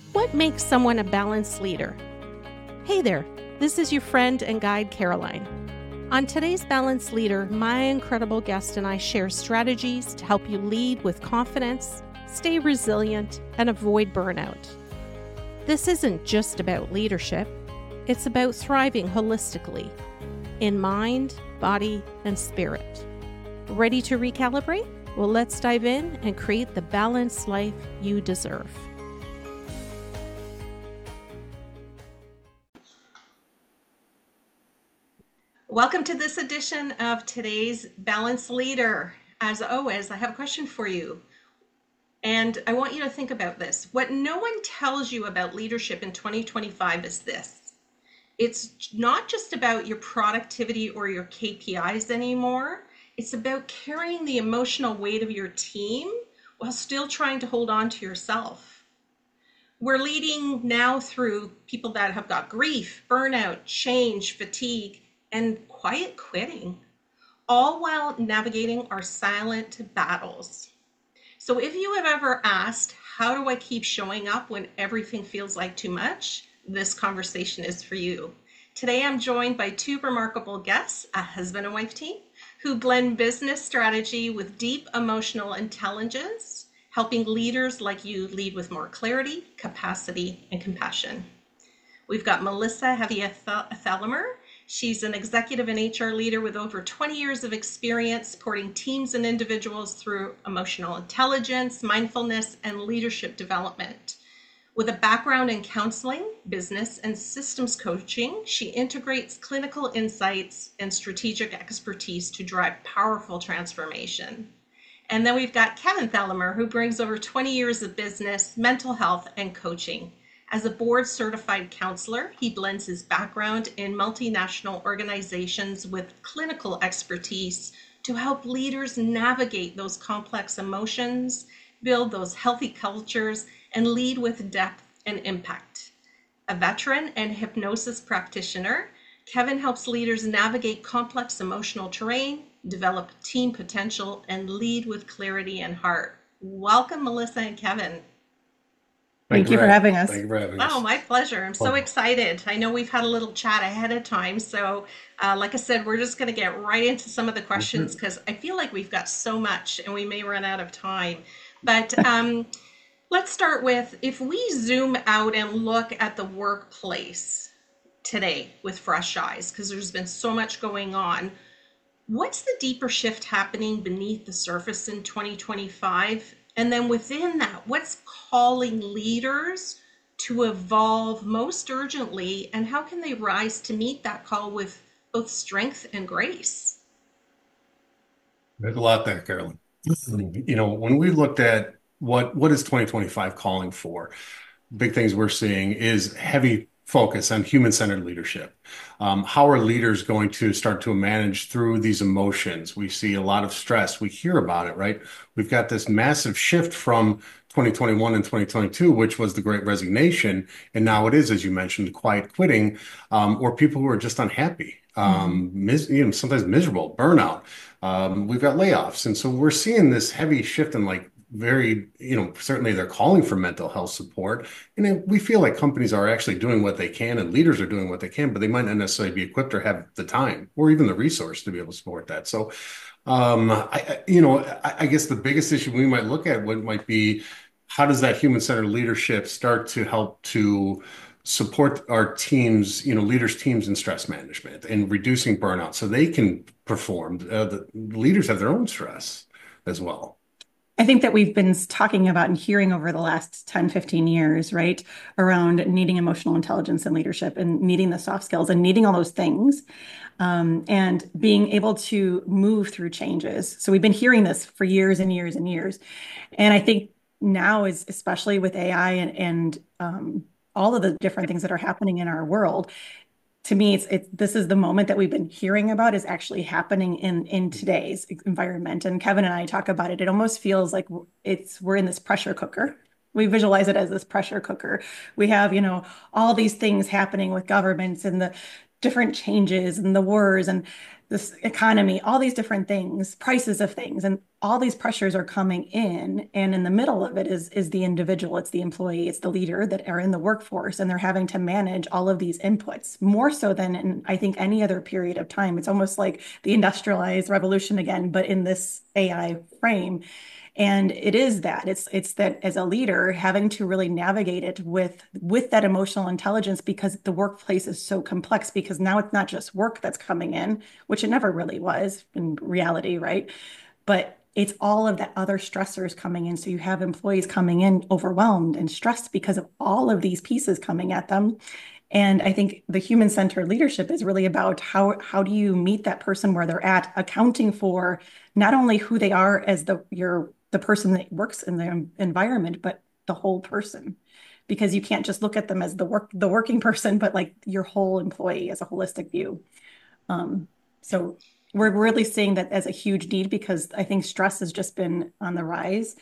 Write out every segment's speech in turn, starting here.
What makes someone a balanced leader? Hey there, this is your friend and guide, Caroline. On today's Balanced Leader, my incredible guest and I share strategies to help you lead with confidence, stay resilient, and avoid burnout. This isn't just about leadership, it's about thriving holistically in mind, body, and spirit. Ready to recalibrate? Well, let's dive in and create the balanced life you deserve. Welcome to this edition of today's Balanced Leader. As always, I have a question for you. And I want you to think about this. What no one tells you about leadership in 2025 is this. It's not just about your productivity or your KPIs anymore. It's about carrying the emotional weight of your team while still trying to hold on to yourself. We're leading now through people that have got grief, burnout, change, fatigue, and quiet quitting, all while navigating our silent battles. So if you have ever asked, how do I keep showing up when everything feels like too much? This conversation is for you. Today, I'm joined by two remarkable guests, a husband and wife team, who blend business strategy with deep emotional intelligence, helping leaders like you lead with more clarity, capacity, and compassion. We've got Melissa Heavy-Thallimer. She's an executive and HR leader with over 20 years of experience supporting teams and individuals through emotional intelligence, mindfulness, and leadership development. With a background in counseling, business, and systems coaching, she integrates clinical insights and strategic expertise to drive powerful transformation. And then we've got Kevin Thallimer, who brings over 20 years of business, mental health, and coaching. As a board-certified counselor, he blends his background in multinational organizations with clinical expertise to help leaders navigate those complex emotions, build those healthy cultures, and lead with depth and impact. A veteran and hypnosis practitioner, Kevin helps leaders navigate complex emotional terrain, develop team potential, and lead with clarity and heart. Welcome, Melissa and Kevin. Thank you for having us. Thank you for having us. Oh, my pleasure. I'm so excited. I know we've had a little chat ahead of time. So, like I said, we're just going to get right into some of the questions because I feel like we've got so much and we may run out of time. But let's start with, if we zoom out and look at the workplace today with fresh eyes, because there's been so much going on, what's the deeper shift happening beneath the surface in 2025? And then within that, what's calling leaders to evolve most urgently, and how can they rise to meet that call with both strength and grace? There's a lot there, Carolyn. When we looked at what is 2025 calling for, big things we're seeing is heavy focus on human-centered leadership. How are leaders going to start to manage through these emotions? We see a lot of stress. We hear about it, right? We've got this massive shift from 2021 and 2022, which was the Great Resignation. And now it is, as you mentioned, the quiet quitting, or people who are just unhappy, sometimes miserable, burnout. We've got layoffs. And so we're seeing this heavy shift in certainly they're calling for mental health support. And we feel like companies are actually doing what they can and leaders are doing what they can, but they might not necessarily be equipped or have the time or even the resource to be able to support that. So, I guess the biggest issue we might look at might be, how does that human-centered leadership start to help to support our teams, leaders' teams in stress management and reducing burnout so they can perform. The leaders have their own stress as well. I think that we've been talking about and hearing over the last 10, 15 years, right, around needing emotional intelligence and leadership and needing the soft skills and needing all those things, and being able to move through changes. So we've been hearing this for years and years and years. And I think now is, especially with AI and all of the different things that are happening in our world, to me, this is the moment that we've been hearing about is actually happening in today's environment. And Kevin and I talk about it. It almost feels like we're in this pressure cooker. We visualize it as this pressure cooker. We have, all these things happening with governments and the different changes and the wars. And this economy, all these different things, prices of things, and all these pressures are coming in. And in the middle of it is the individual, it's the employee, it's the leader that are in the workforce, and they're having to manage all of these inputs more so than in, I think, any other period of time. It's almost like the industrialized revolution again, but in this AI frame. And it is that it's that as a leader having to really navigate it with that emotional intelligence, because the workplace is so complex, because now it's not just work that's coming in, which it never really was in reality, right? But it's all of that other stressors coming in. So you have employees coming in overwhelmed and stressed because of all of these pieces coming at them. And I think the human-centered leadership is really about how do you meet that person where they're at, accounting for not only who they are as the person that works in the environment, but the whole person. Because you can't just look at them as the working person, but like your whole employee as a holistic view. So we're really seeing that as a huge need, because I think stress has just been on the rise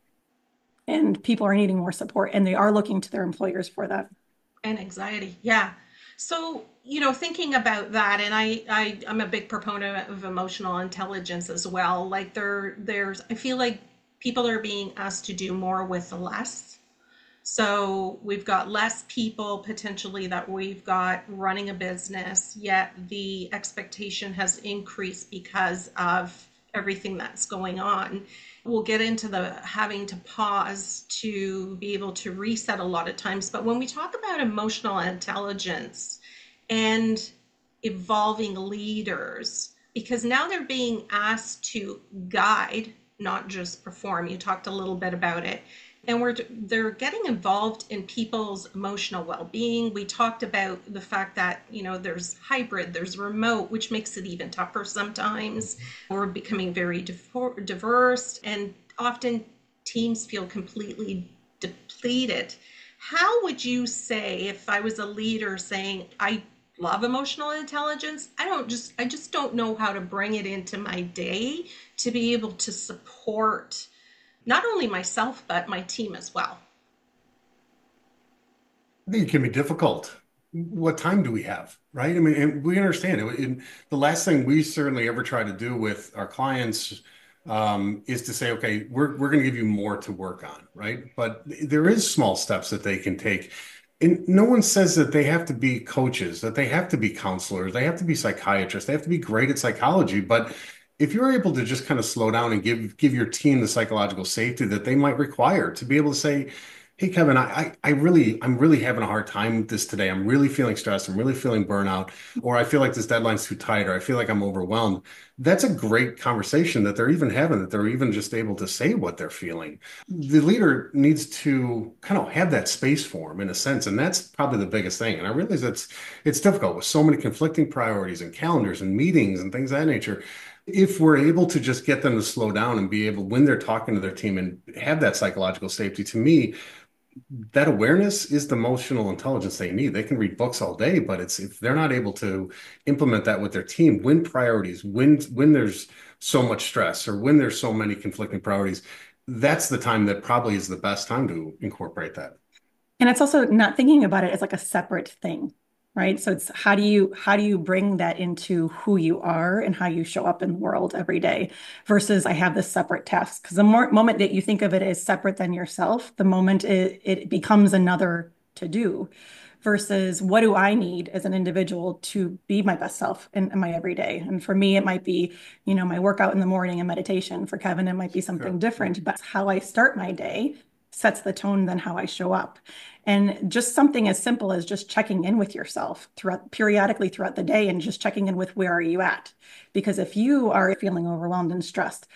and people are needing more support, and they are looking to their employers for that. And anxiety. Yeah. So, thinking about that, and I'm a big proponent of emotional intelligence as well. Like I feel like people are being asked to do more with less. So we've got less people potentially that we've got running a business, yet the expectation has increased because of everything that's going on. We'll get into the having to pause to be able to reset a lot of times. But when we talk about emotional intelligence and evolving leaders, because now they're being asked to guide, not just perform. You talked a little bit about it. And they're getting involved in people's emotional well-being. We talked about the fact that, there's hybrid, there's remote, which makes it even tougher sometimes. We're becoming very diverse, and often teams feel completely depleted. How would you say, if I was a leader saying, I love emotional intelligence, I just don't know how to bring it into my day to be able to support not only myself, but my team as well? I think it can be difficult. What time do we have, right? I mean, and we understand it. The last thing we certainly ever try to do with our clients is to say, okay, we're going to give you more to work on, right? But there is small steps that they can take. And no one says that they have to be coaches, that they have to be counselors, they have to be psychiatrists, they have to be great at psychology. But if you're able to just kind of slow down and give your team the psychological safety that they might require to be able to say, hey, Kevin, I'm really having a hard time with this today. I'm really feeling stressed. I'm really feeling burnout, or I feel like this deadline's too tight, or I feel like I'm overwhelmed. That's a great conversation that they're even having, that they're even just able to say what they're feeling. The leader needs to kind of have that space for them in a sense. And that's probably the biggest thing. And I realize it's difficult with so many conflicting priorities and calendars and meetings and things of that nature. If we're able to just get them to slow down and be able, when they're talking to their team, and have that psychological safety, to me, that awareness is the emotional intelligence they need. They can read books all day, but it's if they're not able to implement that with their team, when priorities, when there's so much stress or when there's so many conflicting priorities, that's the time that probably is the best time to incorporate that. And it's also not thinking about it as like a separate thing, right? So it's how do you bring that into who you are and how you show up in the world every day versus I have this separate task. Because the moment that you think of it as separate than yourself, the moment it becomes another to do versus what do I need as an individual to be my best self in my everyday. And for me, it might be, my workout in the morning and meditation. For Kevin, it might be something different, but how I start my day sets the tone than how I show up. And just something as simple as just checking in with yourself periodically throughout the day, and just checking in with where are you at? Because if you are feeling overwhelmed and stressed,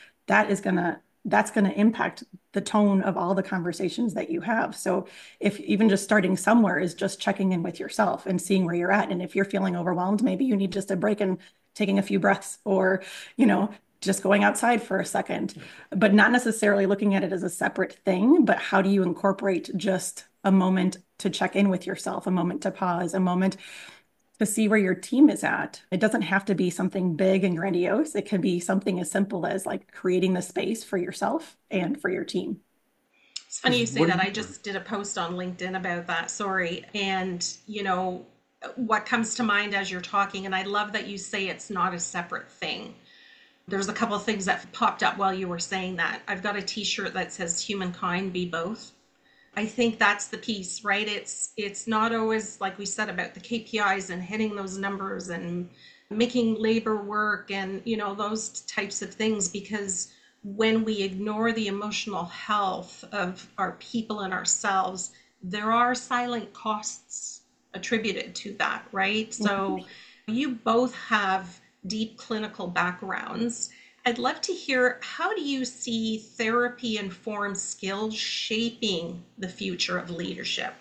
that's gonna impact the tone of all the conversations that you have. So if even just starting somewhere is just checking in with yourself and seeing where you're at. And if you're feeling overwhelmed, maybe you need just a break and taking a few breaths, or, just going outside for a second, but not necessarily looking at it as a separate thing. But how do you incorporate just a moment to check in with yourself, a moment to pause, a moment to see where your team is at? It doesn't have to be something big and grandiose. It can be something as simple as like creating the space for yourself and for your team. It's funny you say that. I just did a post on LinkedIn about that. Sorry. And, what comes to mind as you're talking, and I love that you say it's not a separate thing. There's a couple of things that popped up while you were saying that. I've got a t-shirt that says humankind be both. I think that's the piece, right? It's not always like we said about the KPIs and hitting those numbers and making labor work and those types of things, because when we ignore the emotional health of our people and ourselves, there are silent costs attributed to that, right? So you both have deep clinical backgrounds. I'd love to hear, how do you see therapy informed skills shaping the future of leadership?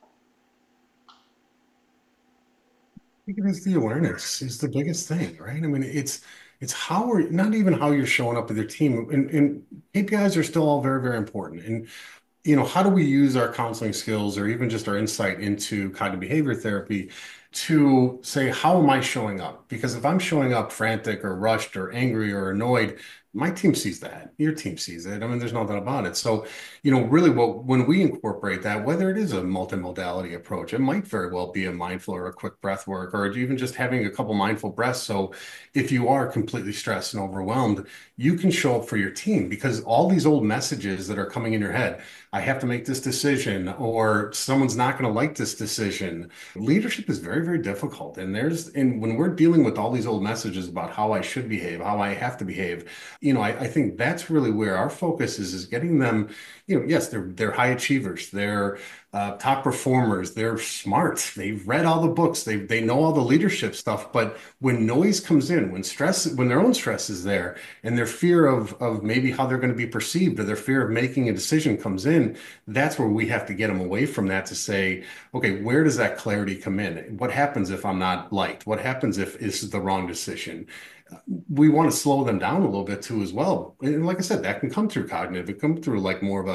I think it is the awareness is the biggest thing, right? I mean, it's how we're not even how you're showing up with your team, and KPIs are still all very, very important. And how do we use our counseling skills or even just our insight into cognitive behavior therapy to say, how am I showing up? Because if I'm showing up frantic or rushed or angry or annoyed, my team sees that. Your team sees it. I mean, there's no doubt about it. So, really when we incorporate that, whether it is a multimodality approach, it might very well be a mindful or a quick breath work, or even just having a couple mindful breaths. So if you are completely stressed and overwhelmed, you can show up for your team, because all these old messages that are coming in your head, I have to make this decision, or someone's not going to like this decision. Leadership is very, very difficult. And when we're dealing with all these old messages about how I should behave, how I have to behave, I think that's really where our focus is getting them, yes, they're high achievers, they're top performers, they're smart, they've read all the books, they know all the leadership stuff. But when noise comes in, when their own stress is there, and their fear of maybe how they're going to be perceived, or their fear of making a decision comes in, that's where we have to get them away from that to say, okay, where does that clarity come in? What happens if I'm not liked? What happens if this is the wrong decision? We want to slow them down a little bit too as well. And like I said, that can come through cognitive. It come through like more of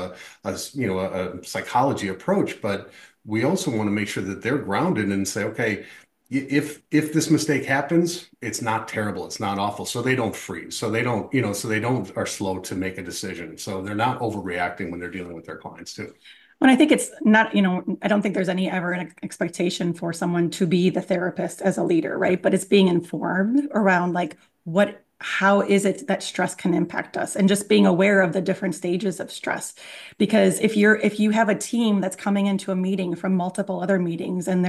a psychology approach. But we also want to make sure that they're grounded and say, okay, if this mistake happens, it's not terrible, it's not awful. So they don't freeze. So they don't are slow to make a decision. So they're not overreacting when they're dealing with their clients too. And I think it's not, I don't think there's any ever an expectation for someone to be the therapist as a leader, right? But it's being informed around like how is it that stress can impact us, and just being aware of the different stages of stress. Because if you have a team that's coming into a meeting from multiple other meetings, and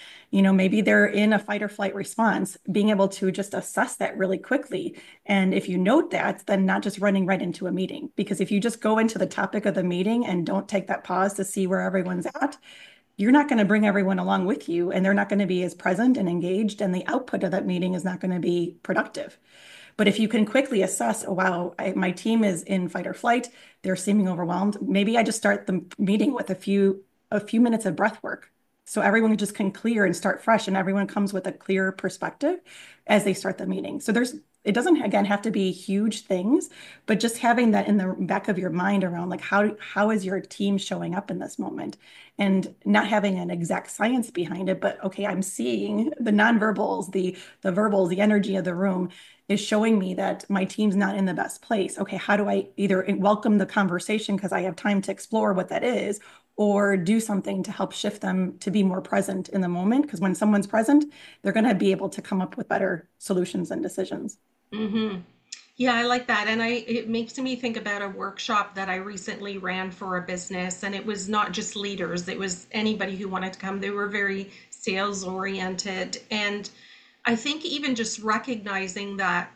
maybe they're in a fight or flight response, being able to just assess that really quickly. And if you note that, then not just running right into a meeting, because if you just go into the topic of the meeting and don't take that pause to see where everyone's at, you're not going to bring everyone along with you, and they're not going to be as present and engaged, and the output of that meeting is not going to be productive. But if you can quickly assess, oh, wow, my team is in fight or flight, they're seeming overwhelmed, maybe I just start the meeting with a few minutes of breath work. So everyone just can clear and start fresh, and everyone comes with a clearer perspective as they start the meeting. So it doesn't, again, have to be huge things, but just having that in the back of your mind around like, how is your team showing up in this moment? And not having an exact science behind it, but okay, I'm seeing the nonverbals, the verbals, the energy of the room is showing me that my team's not in the best place. Okay, how do I either welcome the conversation because I have time to explore what that is, or do something to help shift them to be more present in the moment? Because when someone's present, they're going to be able to come up with better solutions and decisions. Mm-hmm. Yeah, I like that. And it makes me think about a workshop that I recently ran for a business. And it was not just leaders, it was anybody who wanted to come. They were very sales oriented. And I think even just recognizing that,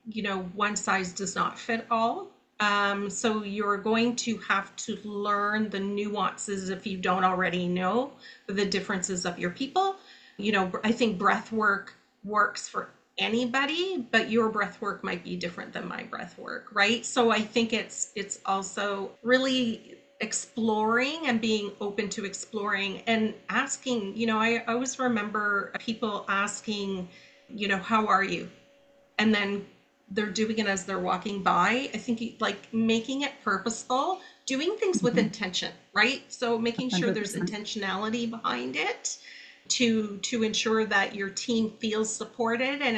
one size does not fit all. So you're going to have to learn the nuances, if you don't already know the differences of your people. I think breath work works for anybody, but your breath work might be different than my breath work, right? So I think it's also really exploring and being open to exploring and asking. I always remember people asking, how are you? And then they're doing it as they're walking by. I think like making it purposeful, doing things with intention, right? So making sure there's 100%. intentionality behind it. to ensure that your team feels supported and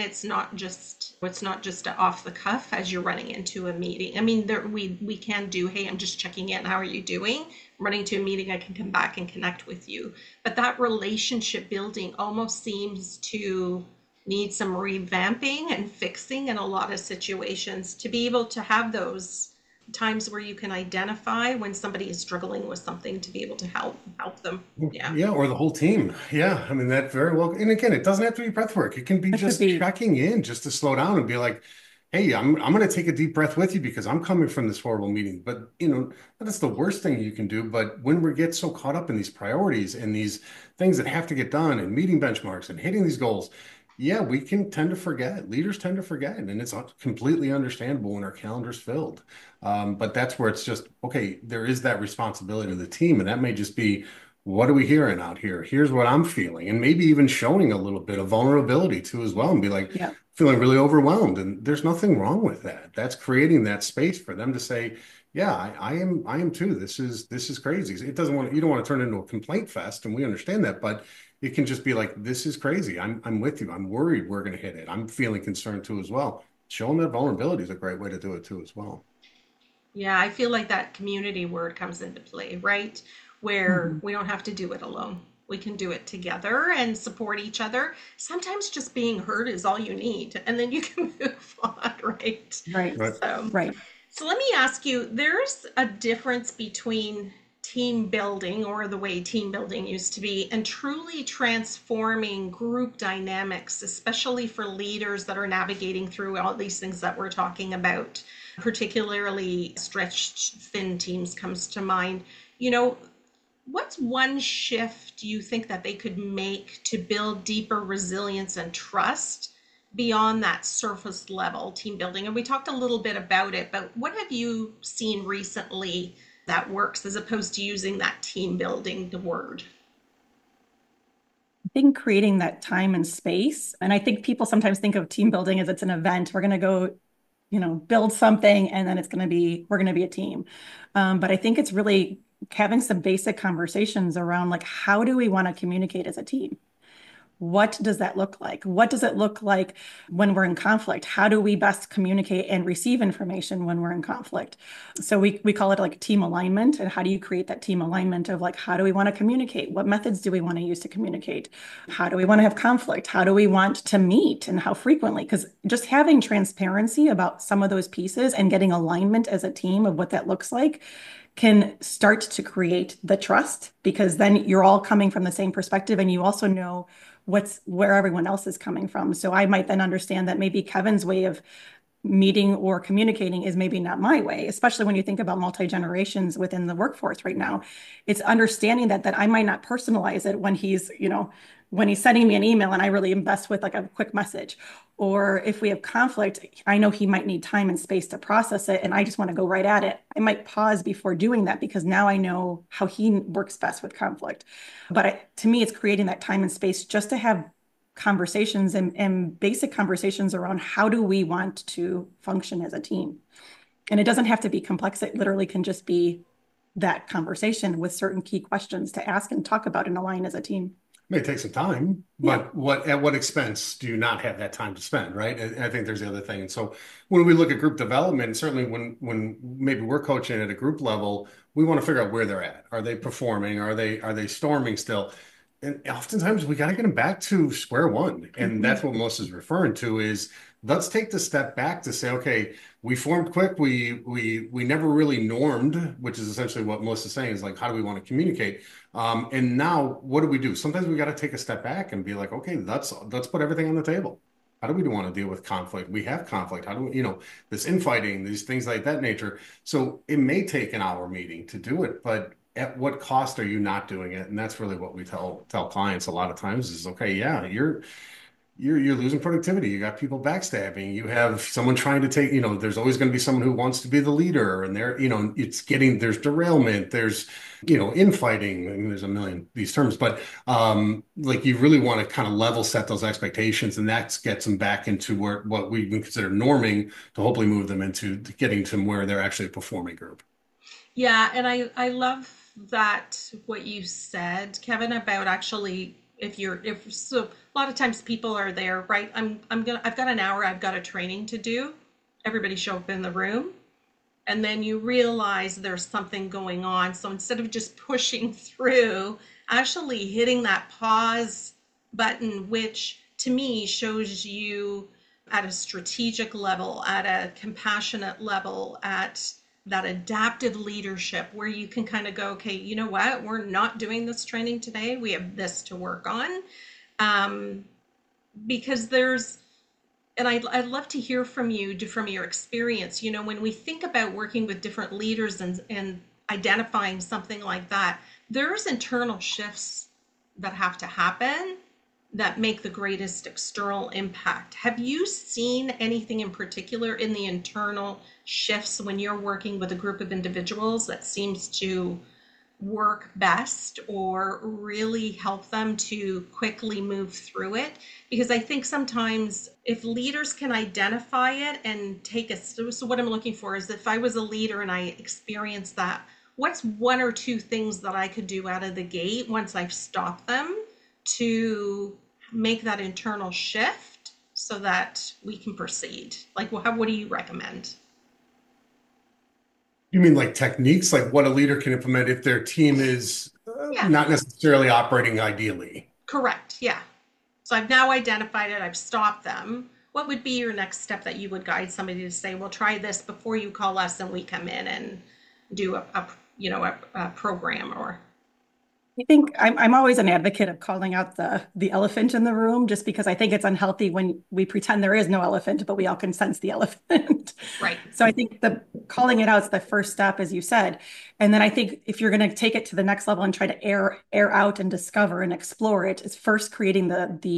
it's not just off the cuff as you're running into a meeting. I mean, we can do, hey, I'm just checking in, how are you doing? I'm running to a meeting, I can come back and connect with you. But that relationship building almost seems to need some revamping and fixing in a lot of situations to be able to have those times where you can identify when somebody is struggling with something to be able to help them. Yeah. Yeah, or the whole team. Yeah, I mean that very well. And again, it doesn't have to be breath work. It can be It could just be, checking in, just to slow down and be like, "Hey, I'm going to take a deep breath with you because I'm coming from this horrible meeting." But that's the worst thing you can do. But when we get so caught up in these priorities and these things that have to get done and meeting benchmarks and hitting these goals, yeah, we can tend to forget. Leaders tend to forget, and it's completely understandable when our calendar's filled. But that's where it's just, okay, there is that responsibility to the team, and that may just be, what are we hearing out here? Here's what I'm feeling, and maybe even showing a little bit of vulnerability too as well, and be like, yeah. feeling really overwhelmed, and there's nothing wrong with that. That's creating that space for them to say, yeah, I am too. This is crazy. You don't want to turn into a complaint fest, and we understand that, but it can just be like, this is crazy. I'm with you. I'm worried we're going to hit it. I'm feeling concerned too as well. Showing that vulnerability is a great way to do it too as well. Yeah, I feel like that community word comes into play, right? Where Mhm. we don't have to do it alone. We can do it together and support each other. Sometimes just being heard is all you need, and then you can move on, right? Right. Right. So, Right. so let me ask you, there's a difference between team building or the way team building used to be and truly transforming group dynamics, especially for leaders that are navigating through all these things that we're talking about, particularly stretched thin teams comes to mind. You know, what's one shift you think that they could make to build deeper resilience and trust beyond that surface level team building? And we talked a little bit about it, but what have you seen recently that works as opposed to using that team building the word? I think creating that time and space, and I think people sometimes think of team building as it's an event. We're going to go, build something, and then we're going to be a team. But I think it's really having some basic conversations around like, how do we want to communicate as a team? What does that look like? What does it look like when we're in conflict? How do we best communicate and receive information when we're in conflict? So we call it like team alignment. And how do you create that team alignment of like, how do we want to communicate? What methods do we want to use to communicate? How do we want to have conflict? How do we want to meet and how frequently? Because just having transparency about some of those pieces and getting alignment as a team of what that looks like can start to create the trust, because then you're all coming from the same perspective and you also know where everyone else is coming from. So I might then understand that maybe Kevin's way of meeting or communicating is maybe not my way, especially when you think about multi-generations within the workforce right now. It's understanding that I might not personalize it when he's sending me an email and I really invest with like a quick message. Or if we have conflict, I know he might need time and space to process it, and I just want to go right at it. I might pause before doing that because now I know how he works best with conflict. But to me, it's creating that time and space just to have conversations and basic conversations around how do we want to function as a team. And it doesn't have to be complex. It literally can just be that conversation with certain key questions to ask and talk about and align as a team. May take some time, Yeah. but at what expense do you not have that time to spend, right? And I think there's the other thing. And so when we look at group development, certainly when maybe we're coaching at a group level, we want to figure out where they're at. Are they performing? Are they storming still? And oftentimes we got to get them back to square one. And Mhm. that's what Melissa's referring to is, let's take the step back to say, okay, we formed quick. We never really normed, which is essentially what Melissa's saying is like, how do we want to communicate? And now what do we do? Sometimes we got to take a step back and be like, okay, let's put everything on the table. How do we want to deal with conflict? We have conflict. How do we, this infighting, these things like that nature. So it may take an hour meeting to do it, but at what cost are you not doing it? And that's really what we tell clients a lot of times is, okay, yeah, you're losing productivity. You got people backstabbing. You have someone trying to take, there's always going to be someone who wants to be the leader, and there's derailment, there's, infighting. I mean, there's a million of these terms, but like you really want to kind of level set those expectations, and that gets them back into what we can consider norming to hopefully move them into getting to where they're actually a performing group. Yeah, and I love that what you said, Kevin, about actually If so, a lot of times people are there, right? I've got an hour, I've got a training to do. Everybody show up in the room, and then you realize there's something going on. So instead of just pushing through, actually hitting that pause button, which to me shows you at a strategic level, at a compassionate level, at that adaptive leadership where you can kind of go, okay, you know what? We're not doing this training today. We have this to work on. Because there's, and I'd love to hear from you, from your experience. You know, when we think about working with different leaders and identifying something like that, there's internal shifts that have to happen that make the greatest external impact. Have you seen anything in particular in the internal shifts when you're working with a group of individuals that seems to work best or really help them to quickly move through it? Because I think sometimes if leaders can identify it and take a, so what I'm looking for is if I was a leader and I experienced that, what's one or two things that I could do out of the gate once I've stopped them to make that internal shift so that we can proceed? Like, what do you recommend? You mean like techniques, like what a leader can implement if their team is Yeah, not necessarily operating ideally? correct. Yeah. So I've now identified it, I've stopped them. What would be your next step that you would guide somebody to say, well, try this before you call us and we come in and do a program or. I think I'm always an advocate of calling out the elephant in the room, just because I think it's unhealthy when we pretend there is no elephant, but we all can sense the elephant. Right. So I think the calling it out is the first step, as you said. And then I think if you're going to take it to the next level and try to air out and discover and explore it, is first creating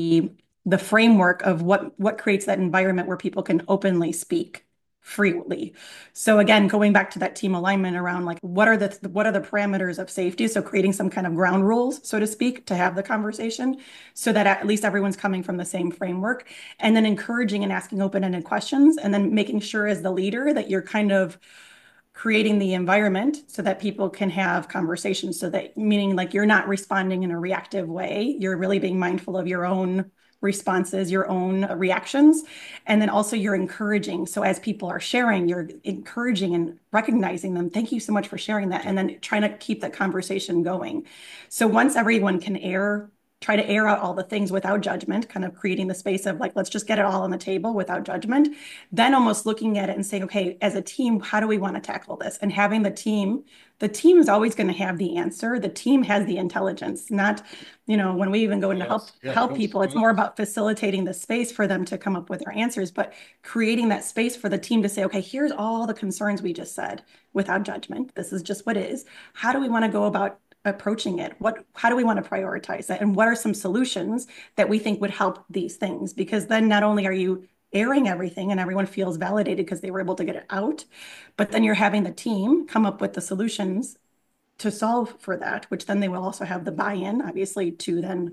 the framework of what creates that environment where people can openly speak freely. So again, going back to that team alignment around like what are the parameters of safety? So creating some kind of ground rules, so to speak, to have the conversation so that at least everyone's coming from the same framework, and then encouraging and asking open-ended questions, and then making sure as the leader that you're kind of creating the environment so that people can have conversations, so that meaning like you're not responding in a reactive way, you're really being mindful of your own responses, your own reactions, and then also you're encouraging. So as people are sharing, you're encouraging and recognizing them. Thank you so much for sharing that, and then trying to keep that conversation going. So once everyone can try to air out all the things without judgment, kind of creating the space of like, let's just get it all on the table without judgment, then almost looking at it and saying, okay, as a team, how do we want to tackle this? And having the team is always going to have the answer. The team has the intelligence, not, when we even go into help people, it's more about facilitating the space for them to come up with their answers, but creating that space for the team to say, okay, here's all the concerns we just said without judgment. This is just what it is. How do we want to go about approaching it? How do we want to prioritize that? And what are some solutions that we think would help these things? Because then not only are you airing everything and everyone feels validated because they were able to get it out, but then you're having the team come up with the solutions to solve for that, which then they will also have the buy-in, obviously, to then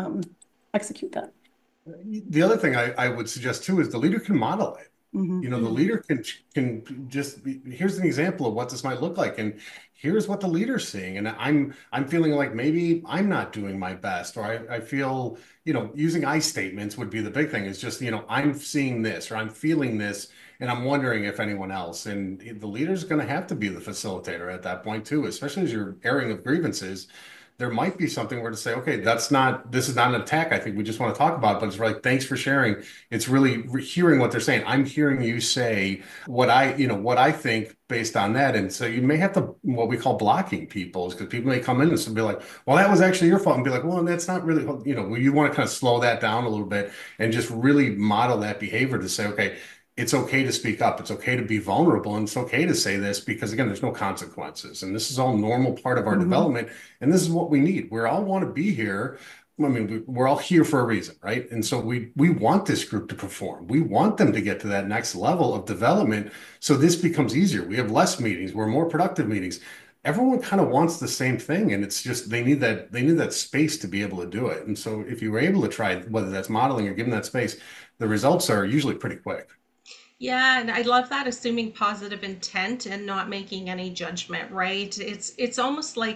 execute that. The other thing I would suggest too is the leader can model it. Mm-hmm. The leader can just here's an example of what this might look like, and here's what the leader's seeing, and I'm feeling like maybe I'm not doing my best, or I feel using I statements would be the big thing. Is just I'm seeing this or I'm feeling this, and I'm wondering if anyone else. And the leader's going to have to be the facilitator at that point too, especially as you're airing of grievances. There might be something where to say, okay, this is not an attack. I think we just want to talk about it, but it's like, thanks for sharing. It's really hearing what they're saying. I'm hearing you say what I think based on that. And so you may have to, what we call blocking people, because people may come in and be like, well, that was actually your fault. And be like, well, that's not really, you want to kind of slow that down a little bit and just really model that behavior to say, okay, it's okay to speak up. It's okay to be vulnerable. And it's okay to say this because, again, there's no consequences. And this is all normal part of our development. And this is what we need. We all want to be here. I mean, we're all here for a reason, right? And so we want this group to perform. We want them to get to that next level of development. So this becomes easier. We have less meetings. We're more productive meetings. Everyone kind of wants the same thing. And it's just they need that space to be able to do it. And so if you were able to try, whether that's modeling or giving that space, the results are usually pretty quick. Yeah, and I love that, assuming positive intent and not making any judgment, right? It's almost like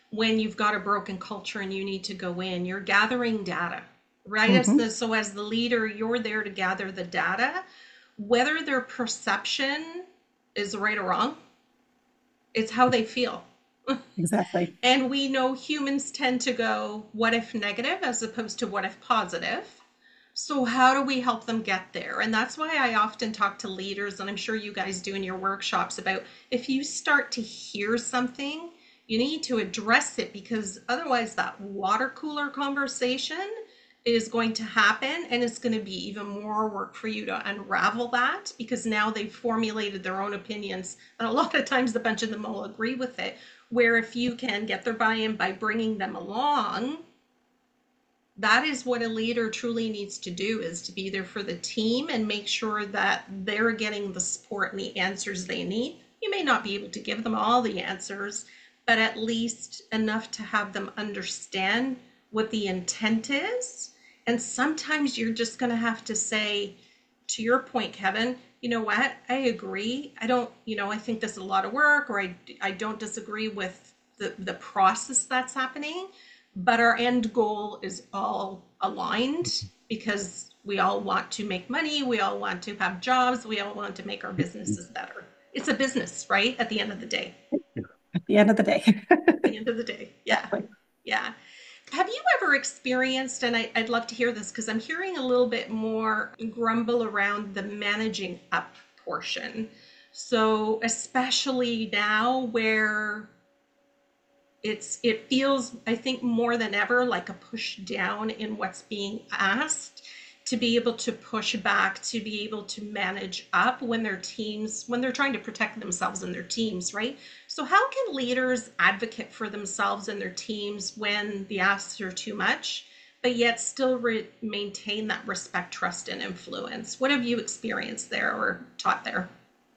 when you've got a broken culture and you need to go in, you're gathering data, right? Mhm. So as the leader, you're there to gather the data, whether their perception is right or wrong, it's how they feel. Exactly. And we know humans tend to go, what if negative as opposed to what if positive? So, how do we help them get there? And that's why I often talk to leaders, and I'm sure you guys do in your workshops, about if you start to hear something, you need to address it, because otherwise, that water cooler conversation is going to happen, and it's going to be even more work for you to unravel that, because now they've formulated their own opinions, and a lot of times a bunch of them will agree with it. Where if you can get their buy-in by bringing them along, that is what a leader truly needs to do, is to be there for the team and make sure that they're getting the support and the answers they need. You may not be able to give them all the answers, but at least enough to have them understand what the intent is. And sometimes you're just going to have to say, to your point, Kevin, you know what? I agree. I don't, I think this is a lot of work, or I don't disagree with the process that's happening, but our end goal is all aligned, because we all want to make money, we all want to have jobs, we all want to make our businesses better. It's a business, right? At the end of the day. At the end of the day. At the end of the day. Yeah. Yeah. Have you ever experienced, and I'd love to hear this because I'm hearing a little bit more grumble around the managing up portion. So, especially now where it feels, I think, more than ever like a push down in what's being asked, to be able to push back, to be able to manage up when their teams, when they're trying to protect themselves and their teams, right? So how can leaders advocate for themselves and their teams when the asks are too much, but yet still maintain that respect, trust, and influence? What have you experienced there or taught there?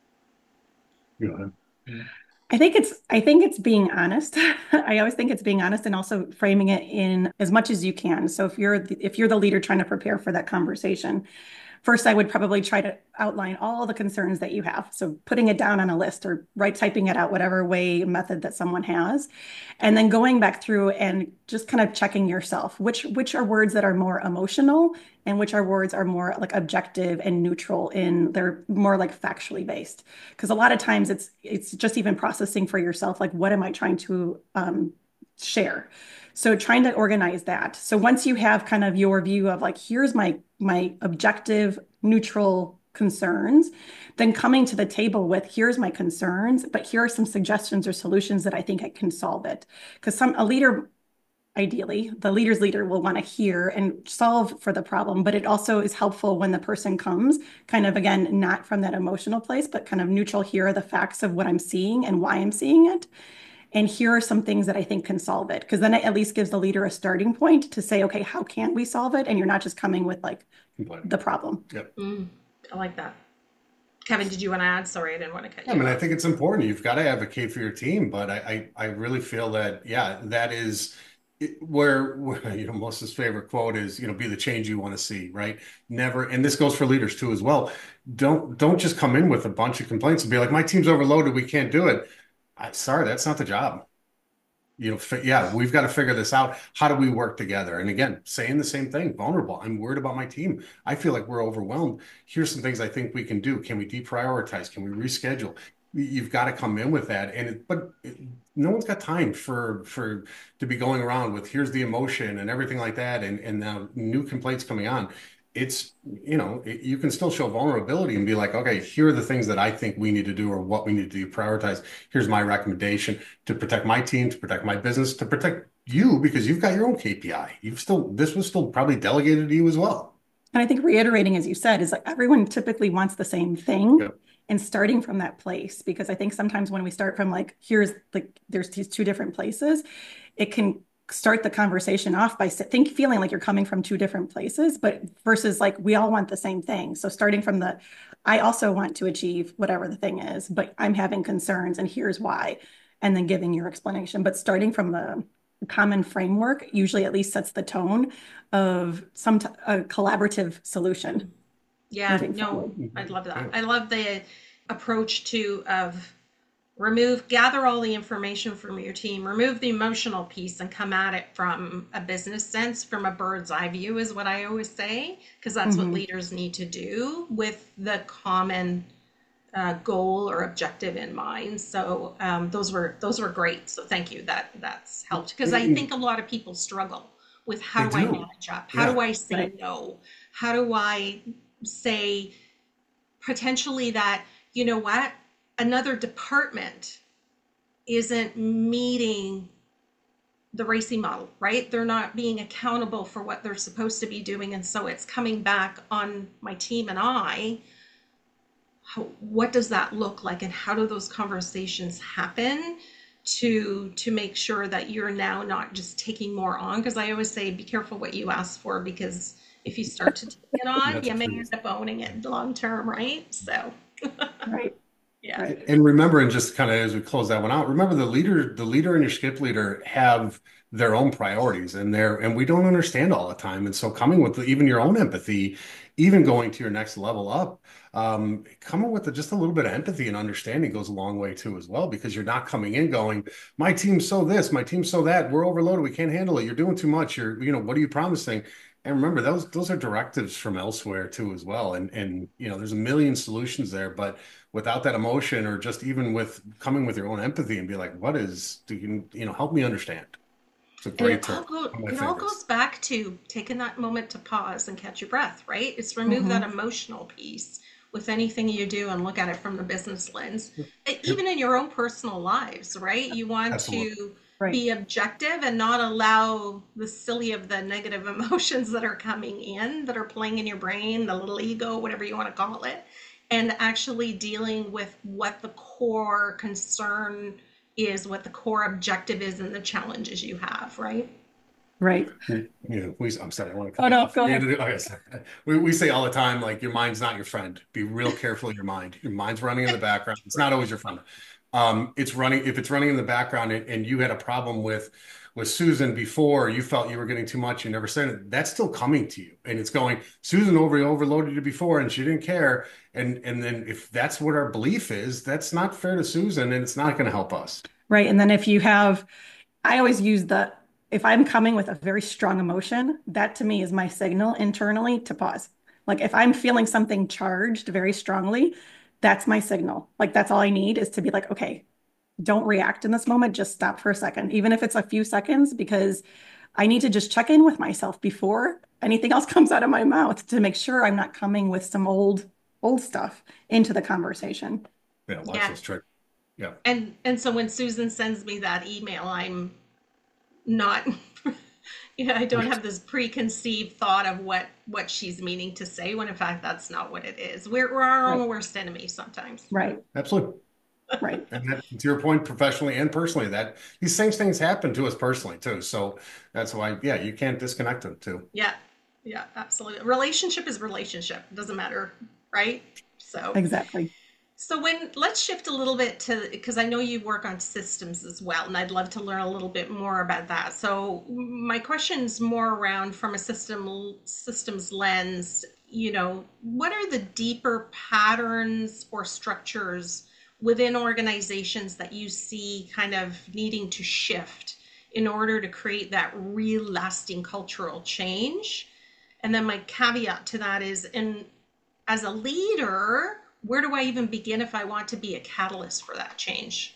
Yeah. I think it's being honest. I always think it's being honest and also framing it in as much as you can. So if you're the leader trying to prepare for that conversation, first I would probably try to outline all the concerns that you have. So putting it down on a list or typing it out, whatever way method that someone has, and then going back through and just kind of checking yourself, which are words that are more emotional and which are words are more like objective and neutral, in they're more like factually based. Because a lot of times it's just even processing for yourself, like what am I trying to share. So trying to organize that. So once you have kind of your view of like, here's my objective, neutral concerns, then coming to the table with, here's my concerns, but here are some suggestions or solutions that I think I can solve it. Because a leader, ideally, the leader's leader will want to hear and solve for the problem, but it also is helpful when the person comes kind of, again, not from that emotional place, but kind of neutral. Here are the facts of what I'm seeing and why I'm seeing it. And here are some things that I think can solve it. Because then it at least gives the leader a starting point to say, okay, how can we solve it? And you're not just coming with like Completely. the problem. Yep. I like that. Kevin, did you want to add? Sorry, I didn't want to cut I you mean, I off. think it's important. You've got to advocate for your team, but I really feel that, yeah, that is where, Melissa's favorite quote is, be the change you want to see, right? Never, and this goes for leaders too as well. Don't just come in with a bunch of complaints and be like, my team's overloaded, we can't do it. Sorry, that's not the job. Yeah, we've got to figure this out. How do we work together? And again, saying the same thing, vulnerable. I'm worried about my team. I feel like we're overwhelmed. Here's some things I think we can do. Can we deprioritize? Can we reschedule? You've got to come in with that. No one's got time for to be going around with here's the emotion and everything like that. And now new complaints coming on. You can still show vulnerability and be like, okay, here are the things that I think we need to do or what we need to do, prioritize. Here's my recommendation to protect my team, to protect my business, to protect you, because you've got your own KPI. This was still probably delegated to you as well. And I think reiterating, as you said, is like everyone typically wants the same thing. Yep. And starting from that place, because I think sometimes when we start from like, there's these two different places, it can start the conversation off by feeling like you're coming from two different places, but versus like we all want the same thing. So starting from I also want to achieve whatever the thing is, but I'm having concerns and here's why, and then giving your explanation. But starting from the common framework usually at least sets the tone of a collaborative solution Yeah, moving no, forward. I'd love that. Yeah. I love the approach to of gather all the information from your team, remove the emotional piece and come at it from a business sense, from a bird's eye view is what I always say, because that's what Mhm. leaders need to do with the common goal or objective in mind. So those were great. So thank you. That's helped, because I think a lot of people struggle with They how do I do. manage up? How Yeah. do I say Right. no? How do I say potentially that, you know what, another department isn't meeting the RACI model, right? They're not being accountable for what they're supposed to be doing. And so it's coming back on my team and I. What does that look like, and how do those conversations happen to make sure that you're now not just taking more on? Because I always say, be careful what you ask for, because if you start to take it on, That's you may true. end up owning it long term, right? So Right. yeah. Right. And remember, and just kind of as we close that one out, remember the leader and your skip leader have their own priorities, and we don't understand all the time. And so coming with even your own empathy, even going to your next level up, coming with just a little bit of empathy and understanding goes a long way too as well, because you're not coming in going, my team's so this, my team's so that, we're overloaded, we can't handle it, you're doing too much, what are you promising? And remember, those are directives from elsewhere too as well. And there's a million solutions there, but without that emotion, or just even with coming with your own empathy and be like, do you help me understand? It's a And great term. One of my it all goes favorites. back to taking that moment to pause and catch your breath, right? It's remove that Mhm. emotional piece with anything you do and look at it from the business lens. Yep, Even in your own personal lives, right? You want absolutely. to Right. be objective and not allow the silly of the negative emotions that are coming in, that are playing in your brain, the little ego, whatever you want to call it, and actually dealing with what the core concern is, what the core objective is, and the challenges you have, right? Right. I'm sorry, I want to Oh, cut you no, off. go ahead. Okay, sorry. We say all the time, like, your mind's not your friend. Be real careful of your mind. Your mind's running in the background. It's not always your friend. If it's running in the background, and you had a problem with Susan before, you felt you were getting too much, you never said it, that's still coming to you. And it's going, Susan overloaded you before and she didn't care. And then if that's what our belief is, that's not fair to Susan, and it's not going to help us. Right. And then if you have, I always use if I'm coming with a very strong emotion, that to me is my signal internally to pause. Like if I'm feeling something charged very strongly, that's my signal. Like that's all I need is to be like, okay, don't react in this moment. Just stop for a second, even if it's a few seconds, because I need to just check in with myself before anything else comes out of my mouth to make sure I'm not coming with some old stuff into the conversation. Yeah, watch Yeah. those tricks. Yeah. And so when Susan sends me that email, I'm not yeah, I don't have this preconceived thought of what she's meaning to say, when in fact that's not what it is. We're our Right. own worst enemy sometimes. Right. Absolutely. Right. And that, to your point, professionally and personally, that these same things happen to us personally too. So that's why, yeah, you can't disconnect them too. Yeah. Yeah, absolutely. Relationship is relationship. It doesn't matter, right? So Exactly. let's shift a little bit to, because I know you work on systems as well, and I'd love to learn a little bit more about that. So my question's more around from a systems lens, what are the deeper patterns or structures within organizations that you see kind of needing to shift in order to create that real lasting cultural change? And then my caveat to that is, as a leader, where do I even begin if I want to be a catalyst for that change?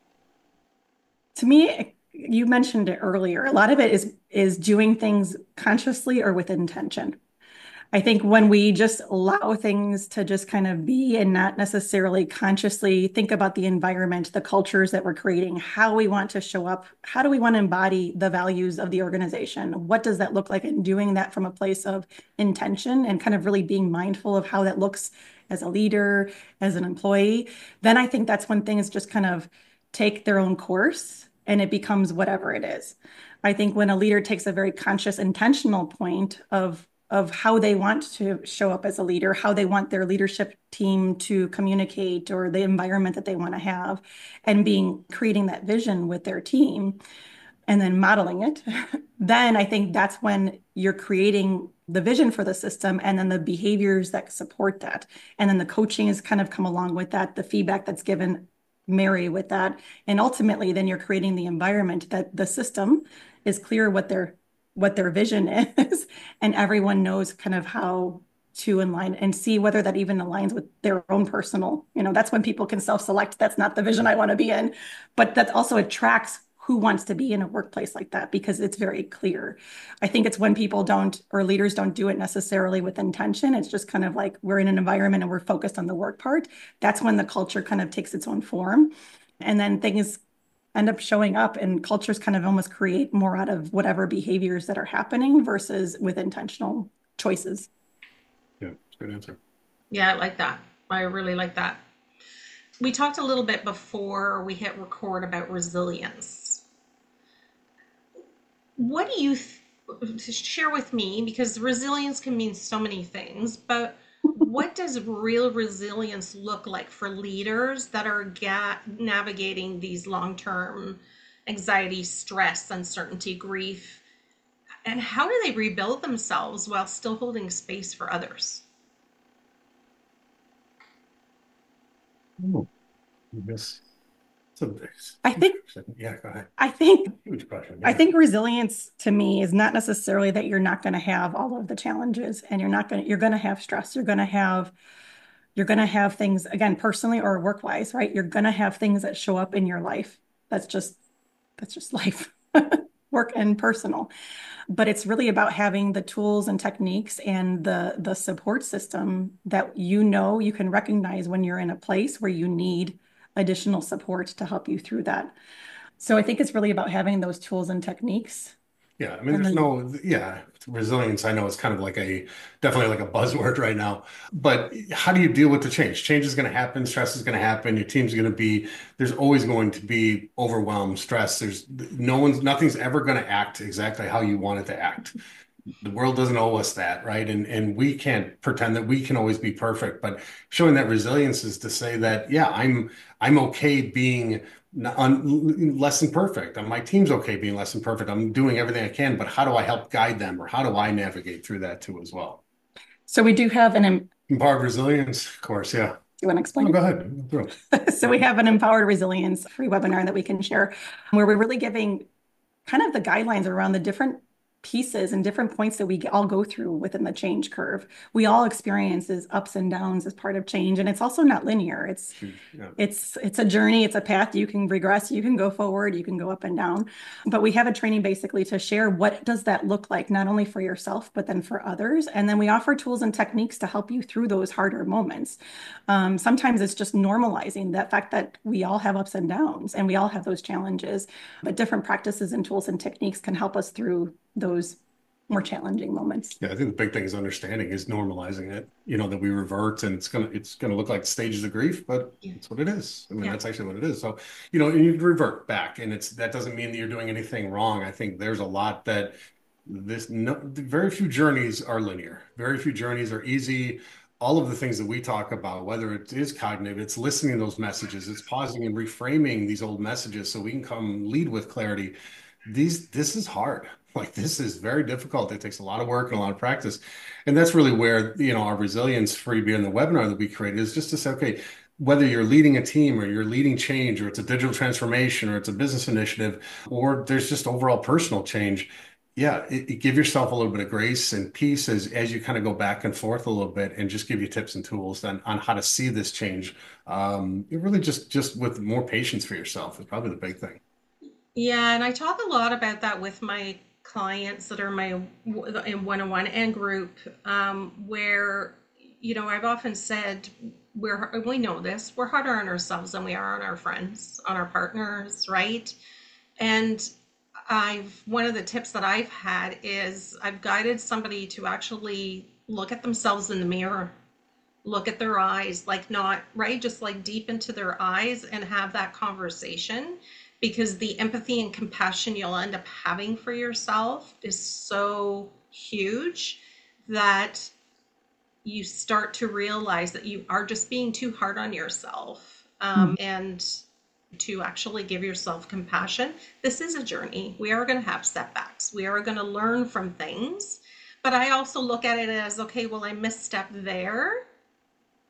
To me, you mentioned it earlier. A lot of it is doing things consciously or with intention. I think when we just allow things to just kind of be and not necessarily consciously think about the environment, the cultures that we're creating, how we want to show up, how do we want to embody the values of the organization? What does that look like? And doing that from a place of intention and kind of really being mindful of how that looks as a leader, as an employee, then I think that's when things just kind of take their own course and it becomes whatever it is. I think when a leader takes a very conscious, intentional point of how they want to show up as a leader, how they want their leadership team to communicate, or the environment that they want to have, and creating that vision with their team and then modeling it, then I think that's when you're creating the vision for the system and then the behaviors that support that. And then the coaching has kind of come along with that, the feedback that's given marry with that. And ultimately, then you're creating the environment that the system is clear what their vision is, and everyone knows kind of how to align and see whether that even aligns with their own personal, that's when people can self-select. That's not the vision I want to be in, but that also attracts who wants to be in a workplace like that because it's very clear. I think it's when people don't or leaders don't do it necessarily with intention. It's just kind of like we're in an environment and we're focused on the work part. That's when the culture kind of takes its own form. And then things end up showing up and cultures kind of almost create more out of whatever behaviors that are happening versus with intentional choices. Yeah, it's a good answer. Yeah, I like that. I really like that. We talked a little bit before we hit record about resilience. What do you share with me? Because resilience can mean so many things, but what does real resilience look like for leaders that are navigating these long-term anxiety, stress, uncertainty, grief? And how do they rebuild themselves while still holding space for others? Oh, yes. So, I think, yeah, go ahead. I think, Huge question. I Yeah. think resilience to me is not necessarily that you're not going to have all of the challenges and you're going to have stress. You're going to have things again, personally or work wise, right? You're going to have things that show up in your life. That's just life, work and personal. But it's really about having the tools and techniques and the support system that you can recognize when you're in a place where you need additional support to help you through that. So I think it's really about having those tools and techniques. Yeah, I mean, And then yeah, resilience. I know it's kind of like definitely like a buzzword right now. But how do you deal with the change? Change is going to happen, stress is going to happen, your team's going to there's always going to be overwhelm, stress. Nothing's ever going to act exactly how you want it to act. The world doesn't owe us that, right? And we can't pretend that we can always be perfect, but showing that resilience is to say that, yeah, I'm okay being less than perfect. And my team's okay being less than perfect. I'm doing everything I can, but how do I help guide them, or how do I navigate through that too as well? so we do have Empowered resilience, of course, yeah. you want to Oh, explain go ahead. it? So we have an empowered resilience free webinar that we can share where we're really giving kind of the guidelines around the different pieces and different points that we all go through within the change curve. We all experiences ups and downs as part of change, and it's also not linear. Yeah. It's a journey, it's a path. You can regress, you can go forward, you can go up and down. But we have a training basically to share what does that look like, not only for yourself, but then for others. And then we offer tools and techniques to help you through those harder moments. Sometimes it's just normalizing that fact that we all have ups and downs and we all have those challenges, but different practices and tools and techniques can help us through those more challenging moments. Yeah, I think the big thing is understanding is normalizing it, that we revert and it's gonna look like stages of grief, but Yeah. it's what it is. I mean, Yeah. that's actually what it is. So, and you revert back, and that doesn't mean that you're doing anything wrong. I think there's a lot that very few journeys are linear. Very few journeys are easy. All of the things that we talk about, whether it is cognitive, it's listening to those messages, it's pausing and reframing these old messages so we can come lead with clarity. This is hard. Like, this is very difficult. It takes a lot of work and a lot of practice. And that's really where, our resilience freebie in the webinar that we created is just to say, okay, whether you're leading a team or you're leading change, or it's a digital transformation, or it's a business initiative, or there's just overall personal change. Yeah, give yourself a little bit of grace and peace as you kind of go back and forth a little bit, and just give you tips and tools on how to see this change. It really just with more patience for yourself is probably the big thing. Yeah, and I talk a lot about that with my clients that are in one-on-one and group, where I've often said we know this, we're harder on ourselves than we are on our friends, on our partners, right? And one of the tips that I've had is I've guided somebody to actually look at themselves in the mirror, look at their eyes, like not, right, just like deep into their eyes and have that conversation, because the empathy and compassion you'll end up having for yourself is so huge that you start to realize that you are just being too hard on yourself, and to actually give yourself compassion. This is a journey. We are going to have setbacks. We are going to learn from things. But I also look at it as, okay, well, I misstepped there.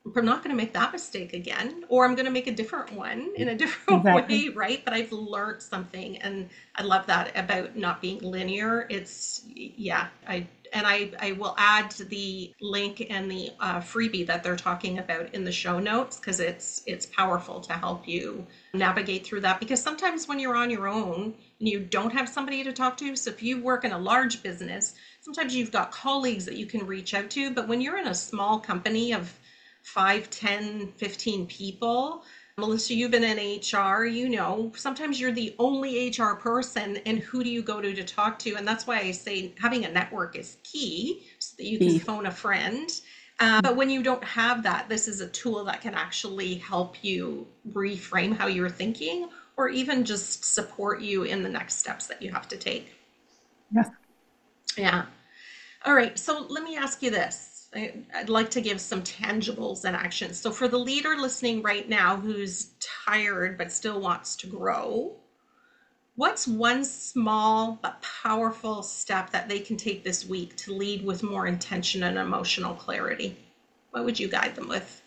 I'm not going to make that mistake again, or I'm going to make a different one in a different Exactly. way, right? But I've learned something, and I love that about not being linear. Yeah, I will add the link and the freebie that they're talking about in the show notes because it's powerful to help you navigate through that. Because sometimes when you're on your own and you don't have somebody to talk to, so if you work in a large business, sometimes you've got colleagues that you can reach out to, but when you're in a small company of 5, 10, 15 people. Melissa, you've been in HR, sometimes you're the only HR person, and who do you go to talk to? And that's why I say having a network is key so that you can Be. phone a friend. But when you don't have that, this is a tool that can actually help you reframe how you're thinking or even just support you in the next steps that you have to take. Yes. Yeah. All right, so let me ask you this. I'd like to give some tangibles and actions. So, for the leader listening right now who's tired but still wants to grow, what's one small but powerful step that they can take this week to lead with more intention and emotional clarity? What would you guide them with?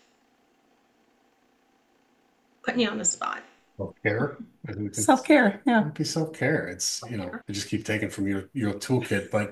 Putting you on the spot. Self-care. I think Self-care. Yeah. might be self-care. It's, I just keep taking from your toolkit, but